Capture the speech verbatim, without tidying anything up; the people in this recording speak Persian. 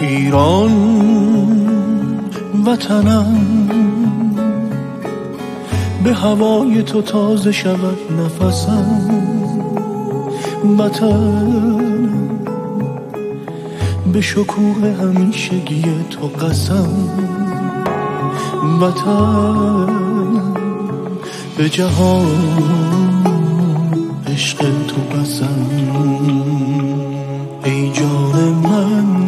ایران وطنم، به هوای تو تازه شود نفسم. وطن به شکوه همیشگی تو قسم. وطن به جهان عشق تو بسم. ای جان من